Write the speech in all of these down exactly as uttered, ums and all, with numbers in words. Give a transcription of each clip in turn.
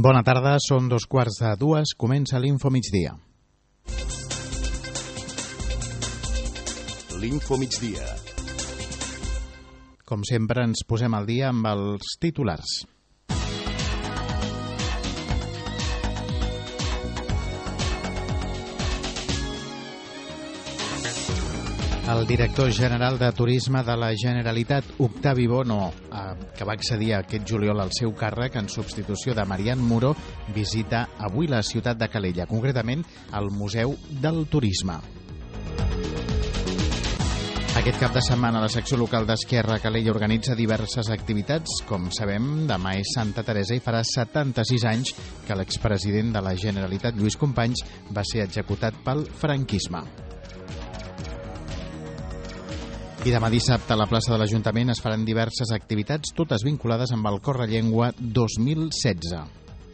Bona tarda, són dos quarts de dues, comença l'Info Migdia. L'Info Migdia. Com sempre, ens posem al dia amb els titulars. El director general de Turisme de la Generalitat, Octavi Bono, que va accedir aquest juliol al seu càrrec en substitució de Marian Muro, visita avui la ciutat de Calella, concretament el Museu del Turisme. Aquest cap de setmana la secció local d'Esquerra a Calella organitza diverses activitats. Com sabem, demà és Santa Teresa i farà setanta-sis anys que l'expresident de la Generalitat, Lluís Companys, va ser executat pel franquisme. I demà dissabte a la plaça de l'Ajuntament es faran diverses activitats, totes vinculades amb el Correllengua dos mil setze.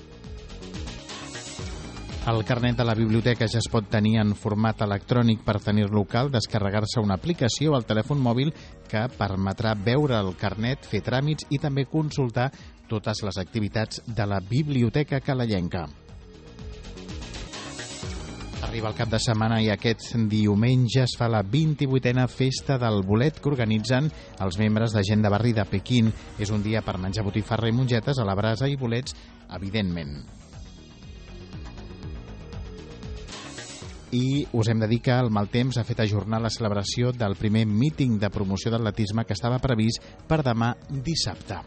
El carnet de la biblioteca ja es pot tenir en format electrònic. Per tenir-lo cal descarregar-se una aplicació al telèfon mòbil que permetrà veure el carnet, fer tràmits i també consultar totes les activitats de la Biblioteca Calellenca. Arriba el cap de setmana i aquest diumenge es fa la vint-i-vuitena Festa del Bolet que organitzen els membres de Gent de Barri de Pequín. És un dia per menjar botifarra i mongetes a la brasa i bolets, evidentment. I us hem de dir que el mal temps ha fet ajornar la celebració del primer míting de promoció d'atletisme que estava previst per demà dissabte.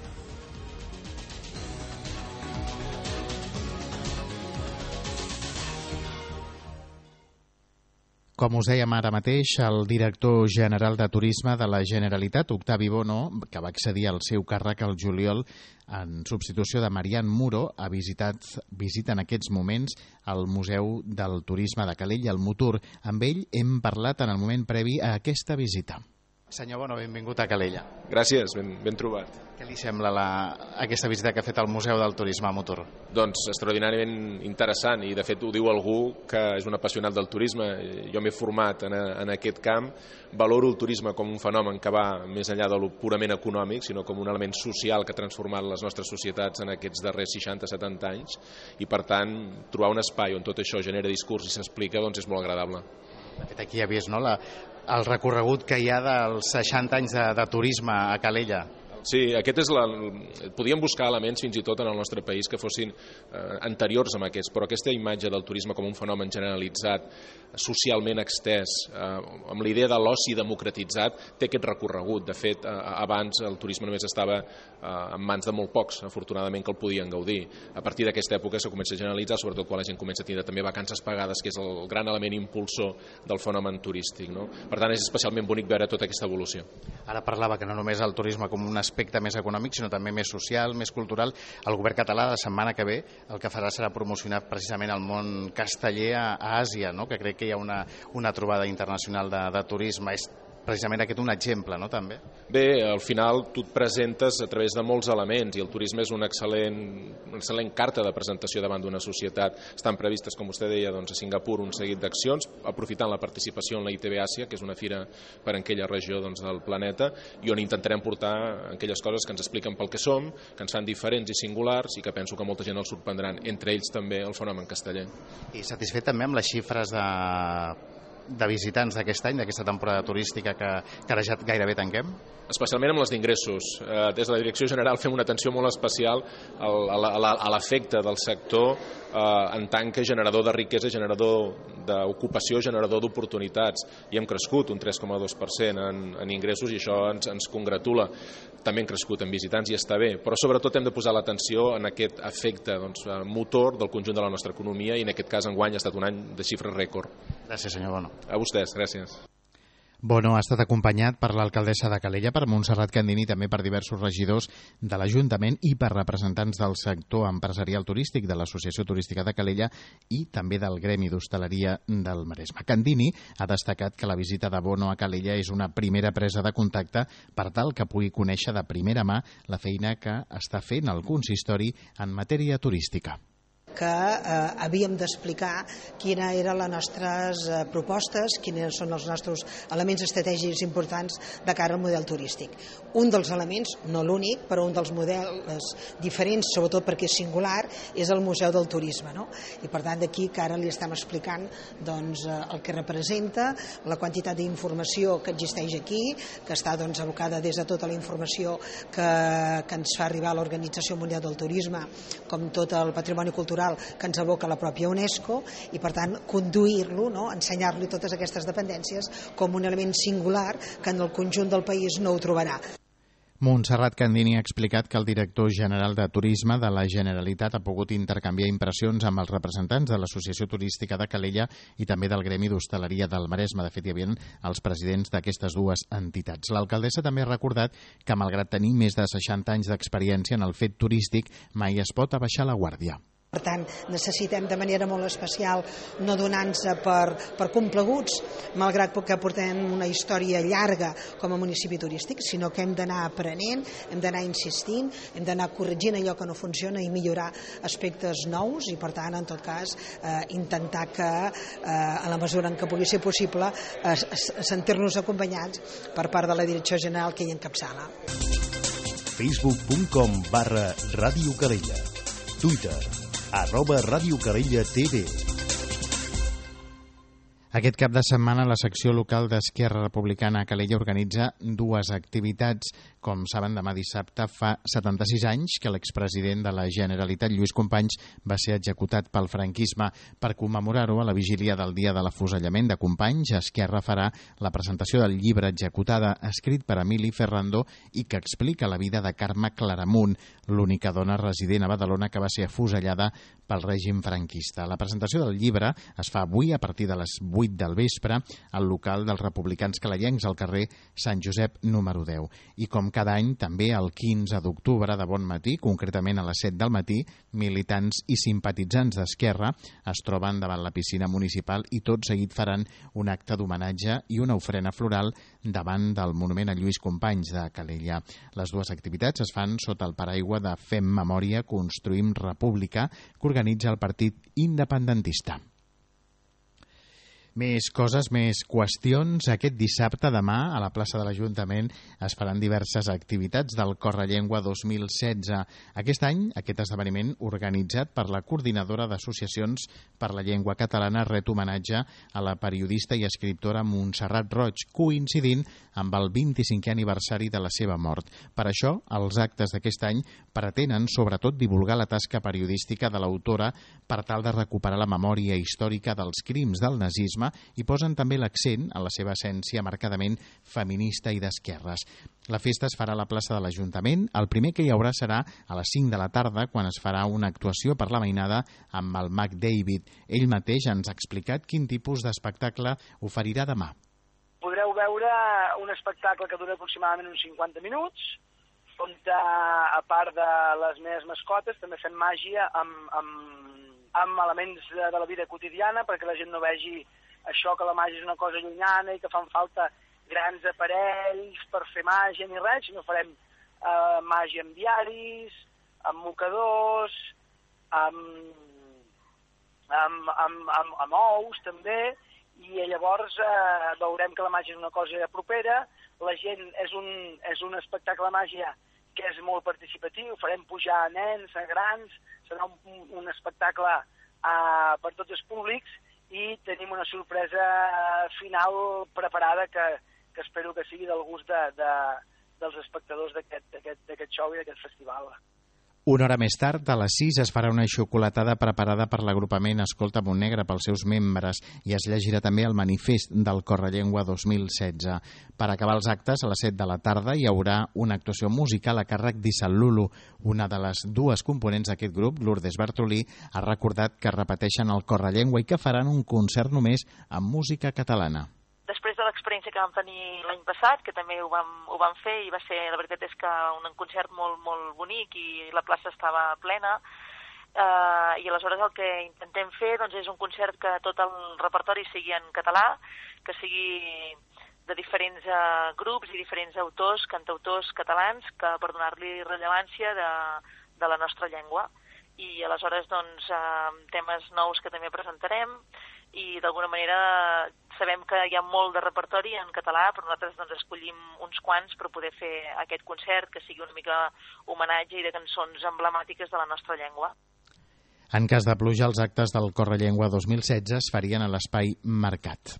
Com us dèiem ara mateix, el director general de Turisme de la Generalitat, Octavi Bono, que va accedir al seu càrrec al juliol en substitució de Marian Muro, ha visitat, visita en aquests moments el Museu del Turisme de Calella, el Motor. Amb ell hem parlat en el moment previ a aquesta visita. Senyor Bono, benvingut a Calella. Gràcies, ben, ben trobat. Què li sembla la, aquesta visita que ha fet al Museu del Turisme a Motor? Doncs extraordinàriament interessant, i de fet ho diu algú que és un apassionat del turisme. Jo m'he format en, a, en aquest camp, valoro el turisme com un fenomen que va més enllà de lo purament econòmic, sinó com un element social que ha transformat les nostres societats en aquests darrers seixanta setanta anys, i per tant trobar un espai on tot això genera discurs i s'explica doncs és molt agradable. De fet, aquí ja vist, no?, la, el recorregut que hi ha dels seixanta anys de, de turisme a Calella. Sí, aquest és la... Podíem buscar elements fins i tot en el nostre país que fossin eh, anteriors a aquests, però aquesta imatge del turisme com un fenomen generalitzat, socialment extès, eh, amb la idea de l'oci democratitzat, té aquest recorregut. De fet, eh, abans el turisme només estava eh, en mans de molt pocs, afortunadament, que el podien gaudir. A partir d'aquesta època se comença a generalitzar, sobretot quan la gent comença a tindre també vacances pagades, que és el gran element impulsor del fenomen turístic, no? Per tant, és especialment bonic veure tota aquesta evolució. Ara parlava que no només el turisme com un aspecte més econòmic, sinó també més social, més cultural. El govern català, la setmana que ve, el que farà serà promocionar precisament el món casteller a, a Àsia, no?, que crec que hi ha una, una trobada internacional de, de turisme. És precisament aquest un exemple, no?, també? Bé, al final tu et presentes a través de molts elements i el turisme és una excel·lent, una excel·lent carta de presentació davant d'una societat. Estan previstes, com vostè deia, doncs, a Singapur un seguit d'accions, aprofitant la participació en la I T B Àsia, que és una fira per a aquella regió doncs, del planeta, i on intentarem portar aquelles coses que ens expliquen pel que som, que ens fan diferents i singulars i que penso que molta gent els sorprendran, entre ells també el fenomen casteller. I satisfet també amb les xifres de... de visitants d'aquest any, d'aquesta temporada turística que, que ara ja gairebé tanquem? Especialment amb les d'ingressos. Eh, des de la Direcció General fem una atenció molt especial al, a, a l'efecte del sector eh, en tant que generador de riquesa, generador d'ocupació, generador d'oportunitats. I hem crescut un tres coma dos per cent en, en ingressos i això ens, ens congratula. També hem crescut en visitants i està bé, però sobretot hem de posar l'atenció en aquest efecte doncs, motor del conjunt de la nostra economia i en aquest cas enguany ha estat un any de xifres rècord. Gràcies, senyor Bono. A vostès, gràcies. Bono ha estat acompanyat per l'alcaldessa de Calella, per Montserrat Candini, també per diversos regidors de l'Ajuntament i per representants del sector empresarial turístic de l'Associació Turística de Calella i també del Gremi d'Hostaleria del Maresme. Candini ha destacat que la visita de Bono a Calella és una primera presa de contacte per tal que pugui conèixer de primera mà la feina que està fent el consistori en matèria turística. que eh, havíem d'explicar quina eren les nostres eh, propostes, quins són els nostres elements estratègics importants de cara al model turístic. Un dels elements, no l'únic, però un dels models diferents, sobretot perquè és singular, és el Museu del Turisme, no? I per tant d'aquí que ara li estem explicant doncs, el que representa, la quantitat d'informació que existeix aquí, que està doncs, abocada des de tota la informació que, que ens fa arribar a l'Organització Mundial del Turisme, com tot el patrimoni cultural que ens aboca la pròpia UNESCO, i per tant conduir-lo, no? Ensenyar-li totes aquestes dependències com un element singular que en el conjunt del país no ho trobarà. Montserrat Candini ha explicat que el director general de Turisme de la Generalitat ha pogut intercanviar impressions amb els representants de l'Associació Turística de Calella i també del Gremi d'Hostaleria del Maresme. De fet, hi havia els presidents d'aquestes dues entitats. L'alcaldessa també ha recordat que, malgrat tenir més de seixanta anys d'experiència en el fet turístic, mai es pot abaixar la guàrdia. Per tant, necessitem de manera molt especial no donar-nos per, per complaguts, malgrat que portem una història llarga com a municipi turístic, sinó que hem d'anar aprenent, hem d'anar insistint, hem d'anar corregint allò que no funciona i millorar aspectes nous i, per tant, en tot cas, eh, intentar que, eh, a la mesura en què pugui ser possible, eh, sentir-nos acompanyats per part de la Direcció General que hi encapçala. facebook punt com barra Ràdio Calella. Twitter arroba Ràdio Calella T V. Aquest cap de setmana la secció local d'Esquerra Republicana a Calella organitza dues activitats. Com saben, demà dissabte fa setanta-sis anys que l'expresident de la Generalitat, Lluís Companys, va ser executat pel franquisme. Per commemorar-ho, a la vigília del dia de l'afusellament de Companys, Esquerra farà la presentació del llibre Executada, escrit per Emili Ferrandó i que explica la vida de Carme Claramunt, l'única dona resident a Badalona que va ser afusellada pel règim franquista. La presentació del llibre es fa avui a partir de les vuit del vespre al local dels republicans calellencs al carrer Sant Josep número deu. I com cada any, també el quinze d'octubre de bon matí, concretament a les set del matí, militants i simpatitzants d'Esquerra es troben davant la piscina municipal i tot seguit faran un acte d'homenatge i una ofrena floral davant del monument a Lluís Companys de Calella. Les dues activitats es fan sota el paraigua de Fem Memòria, Construïm República, que organitza el Partit Independentista. Més coses, més qüestions. Aquest dissabte, demà, a la plaça de l'Ajuntament es faran diverses activitats del Correllengua dos mil setze. Aquest any, aquest esdeveniment, organitzat per la Coordinadora d'Associacions per la Llengua Catalana, ret homenatge a la periodista i escriptora Montserrat Roig, coincidint amb el vint-i-cinquè aniversari de la seva mort. Per això, els actes d'aquest any pretenen, sobretot, divulgar la tasca periodística de l'autora per tal de recuperar la memòria històrica dels crims del nazisme i posen també l'accent en la seva essència marcadament feminista i d'esquerres. La festa es farà a la plaça de l'Ajuntament. El primer que hi haurà serà a les cinc de la tarda, quan es farà una actuació per la mainada amb el mag David. Ell mateix ens ha explicat quin tipus d'espectacle oferirà demà. Podreu veure un espectacle que dura aproximadament uns cinquanta minuts, on a part de les meves mascotes també fem màgia amb, amb, amb elements de la vida quotidiana, perquè la gent no vegi això que la màgia és una cosa llunyana i que fan falta grans aparells per fer màgia ni res, sinó farem eh, màgia amb diaris, amb mocadors, amb, amb, amb, amb, amb ous també, i llavors eh, veurem que la màgia és una cosa propera. La gent és un, és un espectacle de màgia que és molt participatiu, farem pujar a nens, a grans, serà un, un espectacle eh, per tots els públics, i tenim una sorpresa final preparada que, que espero que sigui del gust de, de, dels espectadors d'aquest show i d'aquest festival. Una hora més tard, a les sis, es farà una xocolatada preparada per l'agrupament Escolta Montnegre pels seus membres i es llegirà també el manifest del Correllengua dos mil setze. Per acabar els actes, a les set de la tarda, hi haurà una actuació musical a càrrec d'Isal Lulu. Una de les dues components d'aquest grup, Lourdes Bartolí, ha recordat que repeteixen el Correllengua i que faran un concert només amb música catalana. Després de l'experiència que vam tenir l'any passat, que també ho vam, ho vam fer, i va ser, la veritat és que un concert molt, molt bonic i la plaça estava plena, eh, i aleshores el que intentem fer doncs, és un concert que tot el repertori sigui en català, que sigui de diferents eh, grups i diferents autors, cantautors catalans, que per donar-li rellevància de, de la nostra llengua. i aleshores doncs, eh, temes nous que també presentarem, i d'alguna manera sabem que hi ha molt de repertori en català, però nosaltres doncs, escollim uns quants per poder fer aquest concert que sigui una mica homenatge i de cançons emblemàtiques de la nostra llengua. En cas de pluja, els actes del Correllengua dos mil setze es farien a l'espai Mercat.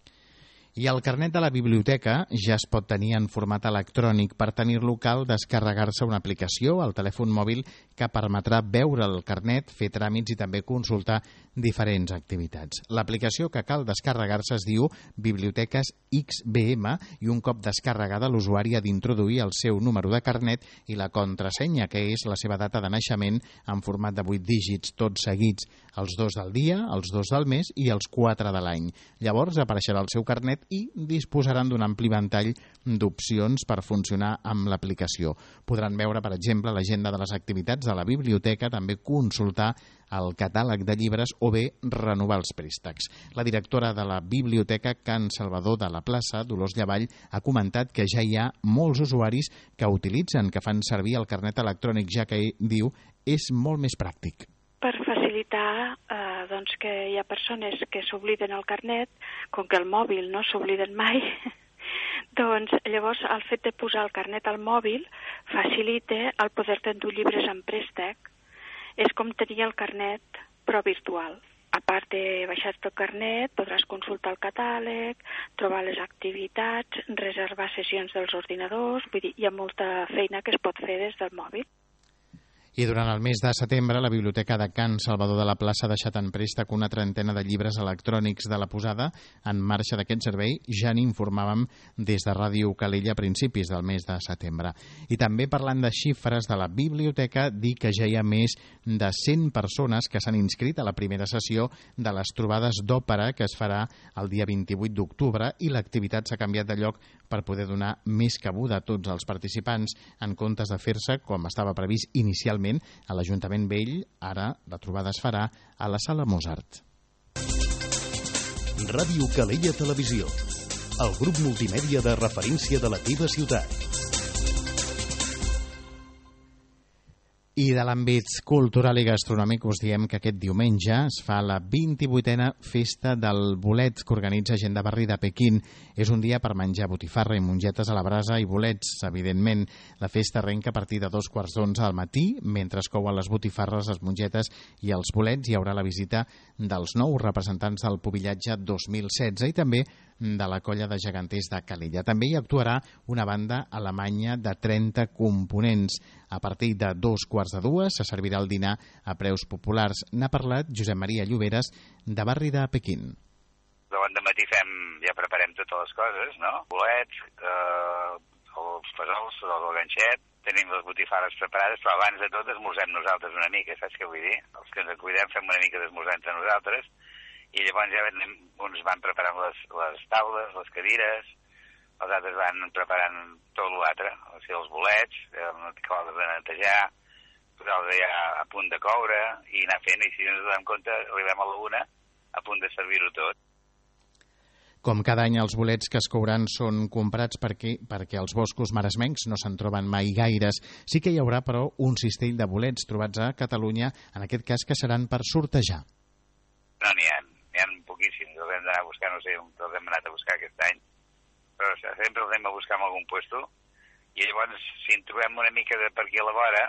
I el carnet de la biblioteca ja es pot tenir en format electrònic. Per tenir-lo cal descarregar-se una aplicació al telèfon mòbil que permetrà veure el carnet, fer tràmits i també consultar diferents activitats. L'aplicació que cal descarregar-se es diu Biblioteques X B M i un cop descarregada l'usuari ha d'introduir el seu número de carnet i la contrasenya, que és la seva data de naixement en format de vuit dígits, tots seguits, els dos del dia, els dos del mes i els quatre de l'any. Llavors apareixerà el seu carnet i disposaran d'un ampli ventall d'opcions per funcionar amb l'aplicació. Podran veure, per exemple, l'agenda de les activitats de la biblioteca, també consultar el catàleg de llibres o bé renovar els préstecs. La directora de la biblioteca Can Salvador de la Plaça, Dolors Llavall, ha comentat que ja hi ha molts usuaris que utilitzen, que fan servir el carnet electrònic, ja que, diu, és molt més pràctic. Per facilitar eh, doncs que hi ha persones que s'obliden el carnet, com que el mòbil no s'obliden mai, doncs llavors el fet de posar el carnet al mòbil facilita el poder-te endur llibres en préstec. És com tenir el carnet, però virtual. A part de baixar-te el carnet, podràs consultar el catàleg, trobar les activitats, reservar sessions dels ordinadors, vull dir, hi ha molta feina que es pot fer des del mòbil. I durant el mes de setembre, la Biblioteca de Can Salvador de la Plaça ha deixat en préstec una trentena de llibres electrònics de la posada en marxa d'aquest servei. Ja n'informàvem des de Ràdio Calella a principis del mes de setembre. I també parlant de xifres de la biblioteca, dir que ja hi ha més de cent persones que s'han inscrit a la primera sessió de les trobades d'òpera que es farà el dia vint-i-vuit d'octubre i l'activitat s'ha canviat de lloc per poder donar més cabuda a tots els participants en comptes de fer-se, com estava previst inicialment, a l'Ajuntament Vell. Ara la trobada es farà a la Sala Mozart. Ràdio Calella Televisió, el grup multimèdia de referència de la teva ciutat. I de l'àmbit cultural i gastronòmic us diem que aquest diumenge es fa la vint-i-vuitena Festa del Bolet que organitza Gent de Barri de Pequín. És un dia per menjar botifarra i mongetes a la brasa i bolets, evidentment. La festa arrenca a partir de dos quarts d'onze al matí. Mentre es couen les botifarres, les mongetes i els bolets, hi haurà la visita dels nous representants del Pubillatge dos mil setze i també de la colla de geganters de Calella. També hi actuarà una banda alemanya de trenta components. A partir de dos quarts de dues se servirà el dinar a preus populars. N'ha parlat Josep Maria Lloberes, de Barri de Pequín. De bon dematí fem, ja preparem totes les coses, no? Bolets, eh, els fesols, el ganxet, tenim les botifarres preparades, però abans de tot esmorzem nosaltres una mica, saps què vull dir? Els que ens cuidem fem una mica d'esmorzar entre nosaltres, i llavors ja anem, uns van preparant les, les taules, les cadires, els altres van preparant tot l'altre, o sigui, els bolets, acabar de netejar, posar-los ja a punt de coure i anar fent, i si no ens donem compte, arribem a la una a punt de servir-ho tot. Com cada any, els bolets que es couran són comprats perquè, perquè els boscos maresmencs no se'n troben mai gaires. Sí que hi haurà, però, un cistell de bolets trobats a Catalunya, en aquest cas que seran per sortejar. No n'hi ha, n'hi ha poquíssims, els hem d'anar a buscar, no sé, els hem anat a buscar aquest any, però sempre els anem a buscar en algun puesto, i llavors, si en trobem una mica de per aquí a la vora,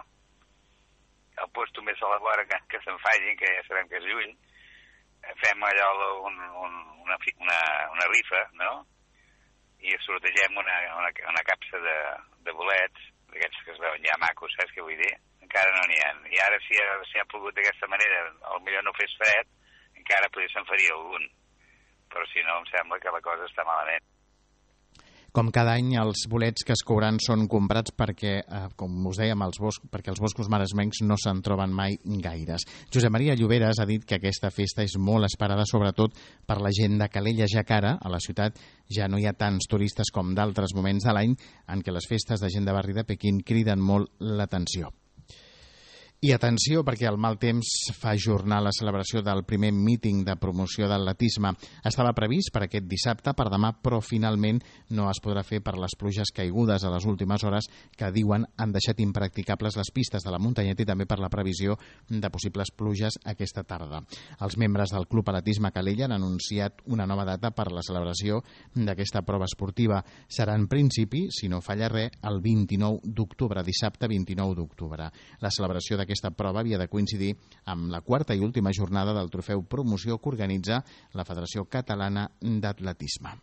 el puesto més a la vora que, que se'n facin, que ja sabem que és lluny, fem allò un, un, una, una, una rifa, no? I sortegem una, una, una capsa de, de bolets, d'aquests que es veuen ja macos, saps què vull dir? Encara no n'hi ha. I ara, si ha, si ha plogut d'aquesta manera, potser no fes fred, encara potser se'n faria algun. Però si no, em sembla que la cosa està malament. Com cada any, els bolets que es couran són comprats perquè, eh, com us dèiem, els bosc, perquè els boscos maresmencs no se'n troben mai gaires. Josep Maria Lloberes ha dit que aquesta festa és molt esperada, sobretot per la gent de Calella, ja que ara, a la ciutat, ja no hi ha tants turistes com d'altres moments de l'any en què les festes de Gent de Barri de Pequín criden molt l'atenció. I atenció, perquè el mal temps fa ajornar la celebració del primer míting de promoció d'atletisme. Estava previst per aquest dissabte, per demà, però finalment no es podrà fer per les pluges caigudes a les últimes hores que diuen han deixat impracticables les pistes de la muntanyeta i també per la previsió de possibles pluges aquesta tarda. Els membres del Club Atletisme Calella han anunciat una nova data per la celebració d'aquesta prova esportiva. Serà en principi, si no falla res, el vint-i-nou d'octubre, dissabte vint-i-nou d'octubre. La celebració d'aquesta Aquesta prova havia de coincidir amb la quarta i última jornada del trofeu promoció que organitza la Federació Catalana d'Atletisme.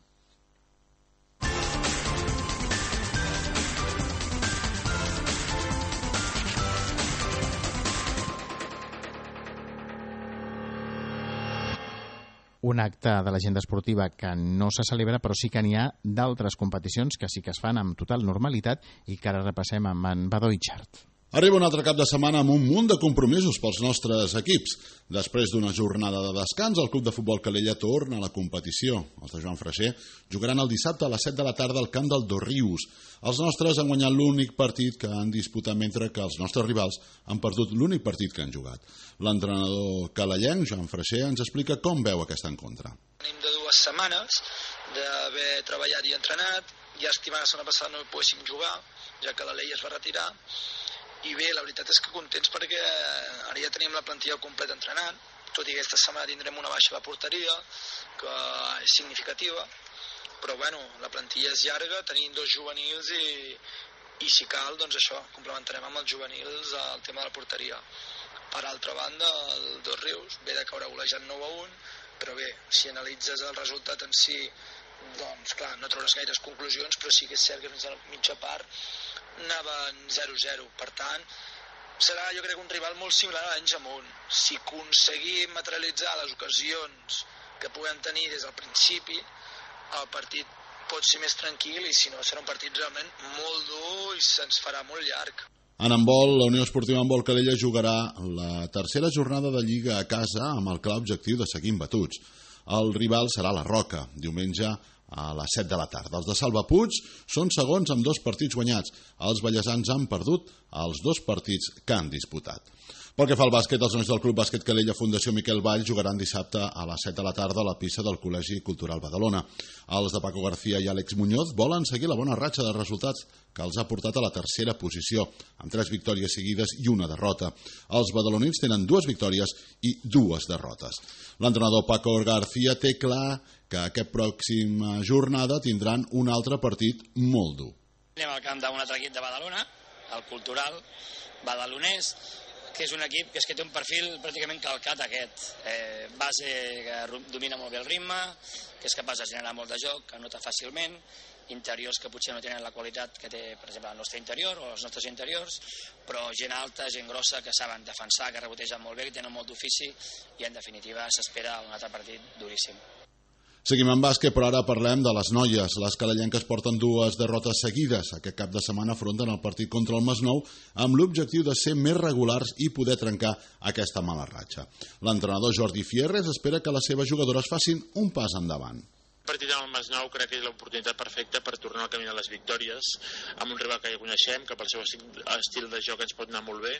Un acte de l'agenda esportiva que no se celebra, però sí que n'hi ha d'altres competicions que sí que es fan amb total normalitat i que ara repassem amb en Badó Itxart. Arriba un altre cap de setmana amb un munt de compromisos pels nostres equips. Després d'una jornada de descans, el Club de Futbol Calella torna a la competició. Els de Joan Freixer jugaran el dissabte a les set de la tarda al camp del Dosrius. Els nostres han guanyat l'únic partit que han disputat, mentre que els nostres rivals han perdut l'únic partit que han jugat. L'entrenador calellenc, Joan Freixer, ens explica com veu aquest encontre. Venim de dues setmanes d'haver treballat i entrenat. Ja estimant la setmana passada no poguéssim jugar, ja que la Leia es va retirar. I bé, la veritat és que contents perquè ara ja tenim la plantilla completa entrenant, tot i que aquesta setmana tindrem una baixa a la porteria, que és significativa, però bueno, la plantilla és llarga, tenim dos juvenils i, i si cal, doncs això, complementarem amb els juvenils el tema de la porteria. Per altra banda, el Dosrius ve de caure golejant nou a un, però bé, si analitzes el resultat en si, doncs clar, no trauràs gaires conclusions, però sí que és cert que fins a la mitja part anaven zero zero, per tant serà jo crec un rival molt similar a l'any amunt. Si aconseguim materialitzar les ocasions que puguem tenir des del principi, el partit pot ser més tranquil i si no serà un partit realment molt dur i se'ns farà molt llarg. En handbol, la Unió Esportiva Handbol Calella jugarà la tercera jornada de Lliga a casa amb el clar objectiu de seguir imbatuts. El rival serà la Roca, diumenge a les set de la tarda. Els de Salva Puig són segons amb dos partits guanyats. Els ballesans han perdut els dos partits que han disputat. Pel que fa al bàsquet, els nois del Club Bàsquet Calella Fundació Miquel Vall jugaran dissabte a les set de la tarda a la pista del Col·legi Cultural Badalona. Els de Paco García i Àlex Muñoz volen seguir la bona ratxa de resultats que els ha portat a la tercera posició, amb tres victòries seguides i una derrota. Els badalonins tenen dues victòries i dues derrotes. L'entrenador Paco García té clar que aquesta pròxima jornada tindran un altre partit molt dur. Anem al camp d'un altre equip de Badalona, el Cultural Badalonès, que és un equip que, és que té un perfil pràcticament calcat aquest. Eh, base que domina molt bé el ritme, que és capaç de generar molt de joc, que anota fàcilment, interiors que potser no tenen la qualitat que té, per exemple, el nostre interior o els nostres interiors, però gent alta, gent grossa, que saben defensar, que rebotegen molt bé, que tenen molt d'ofici i, en definitiva, s'espera un altre partit duríssim. Seguim en bàsquet, però ara parlem de les noies. Les calellenques porten dues derrotes seguides. Aquest cap de setmana afronten el partit contra el Masnou amb l'objectiu de ser més regulars i poder trencar aquesta mala ratxa. L'entrenador Jordi Fierres espera que les seves jugadores facin un pas endavant. El partit amb el Masnou crec que és l'oportunitat perfecta per tornar al camí de les victòries amb un rival que ja coneixem, que pel seu estil de joc ens pot anar molt bé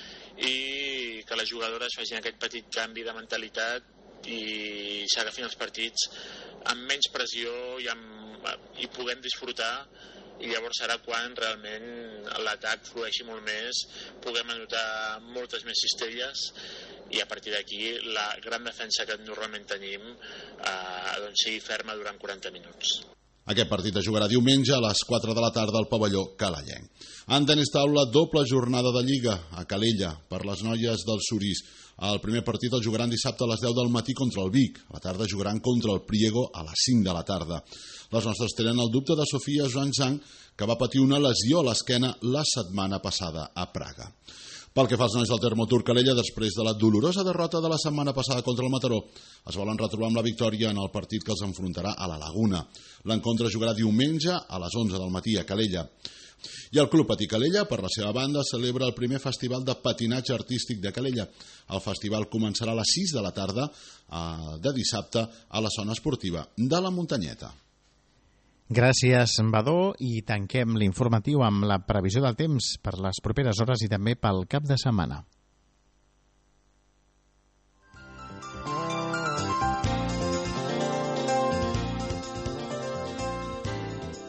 i que les jugadores facin aquest petit canvi de mentalitat i s'agafin els partits amb menys pressió i, amb, i puguem disfrutar, i llavors serà quan realment l'atac flueixi molt més, puguem anotar moltes més cistelles i a partir d'aquí la gran defensa que normalment tenim eh, doncs sigui ferma durant quaranta minuts. Aquest partit es jugarà diumenge a les quatre de la tarda al pavelló calellenc. En tenis taula, doble jornada de Lliga a Calella per les noies del Sorís. El primer partit el jugaran dissabte a les deu del matí contra el Vic. A la tarda jugaran contra el Priego a les cinc de la tarda. Les nostres tenen el dubte de Sofia Zhang, que va patir una lesió a l'esquena la setmana passada a Praga. Pel que fa als nois del Termotur Calella, després de la dolorosa derrota de la setmana passada contra el Mataró, es volen retrobar amb la victòria en el partit que els enfrontarà a la Laguna. L'encontre jugarà diumenge a les onze del matí a Calella. I el Club Patí Calella, per la seva banda, celebra el primer festival de patinatge artístic de Calella. El festival començarà a les sis de la tarda de dissabte a la zona esportiva de la Muntanyeta. Gràcies, Badó, i tanquem l'informatiu amb la previsió del temps per les properes hores i també pel cap de setmana.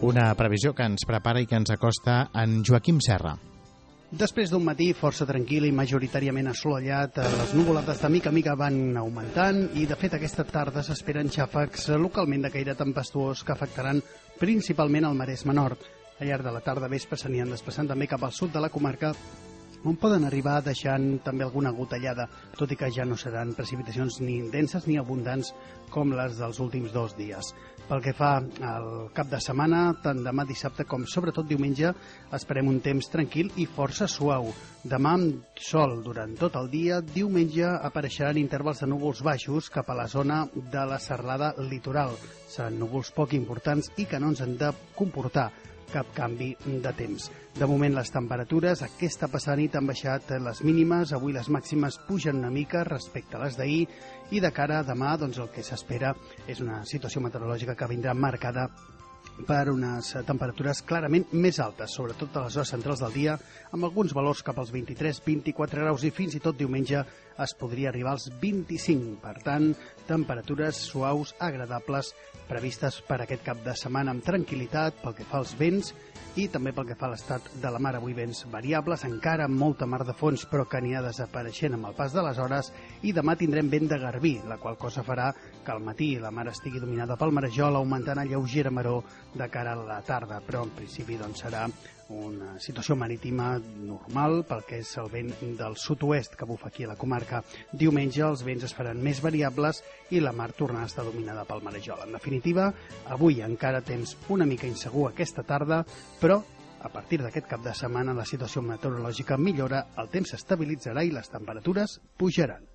Una previsió que ens prepara i que ens acosta en Joaquim Serra. Després d'un matí força tranquil i majoritàriament assolellat, les nuvolades de mica a mica van augmentant i, de fet, aquesta tarda s'esperen xàfecs localment de caire tempestuós que afectaran principalment el Maresme Nord. Al llarg de la tarda vespre s'aniran desplaçant també cap al sud de la comarca, on poden arribar deixant també alguna gotellada, tot i que ja no seran precipitacions ni denses ni abundants com les dels últims dos dies. Pel que fa al cap de setmana, tant demà dissabte com sobretot diumenge, esperem un temps tranquil i força suau. Demà amb sol durant tot el dia, diumenge apareixeran intervals de núvols baixos cap a la zona de la serralada litoral. Seran núvols poc importants i que no ens han de comportar cap canvi de temps. De moment les temperatures aquesta passada nit han baixat les mínimes, avui les màximes pugen una mica respecte a les d'ahir i de cara a demà doncs, el que s'espera és una situació meteorològica que vindrà marcada per unes temperatures clarament més altes, sobretot a les hores centrals del dia, amb alguns valors cap als vint-i-tres vint-i-quatre graus i fins i tot diumenge es podria arribar als vint-i-cinc. Per tant, temperatures suaus, agradables, previstes per aquest cap de setmana amb tranquil·litat pel que fa als vents i també pel que fa a l'estat de la mar. Avui vents variables, encara amb molta mar de fons, però que anirà desapareixent amb el pas de les hores, i demà tindrem vent de garbí, la qual cosa farà que al matí la mar estigui dominada pel marejol, augmentant a lleugera maror de cara a la tarda, però en principi doncs, serà una situació marítima normal pel que és el vent del sud-oest que bufa aquí a la comarca. Diumenge els vents es faran més variables i la mar tornarà a estar dominada pel marejol. En definitiva, avui encara temps una mica insegur aquesta tarda, però a partir d'aquest cap de setmana la situació meteorològica millora, el temps s'estabilitzarà i les temperatures pujaran.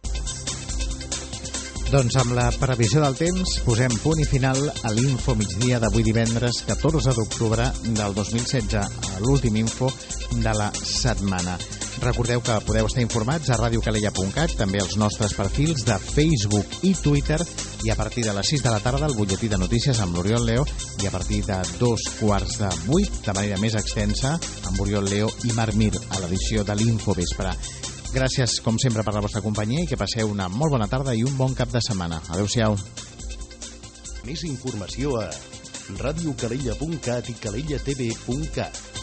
Doncs amb la previsió del temps posem punt i final a l'Info Migdia d'avui divendres catorze d'octubre del dos mil setze, a l'últim info de la setmana. Recordeu que podeu estar informats a radio calella punt cat, també als nostres perfils de Facebook i Twitter, i a partir de les sis de la tarda el butlletí de notícies amb l'Oriol Leo, i a partir de dos quarts de vuit, de manera més extensa, amb Oriol Leo i Marc Mir a l'edició de l'Info Vespre. Gràcies, com sempre, per la vostra companyia i que passeu una molt bona tarda i un bon cap de setmana. Adéu-siau. Més informació a radio calella punt cat i calella t v punt cat.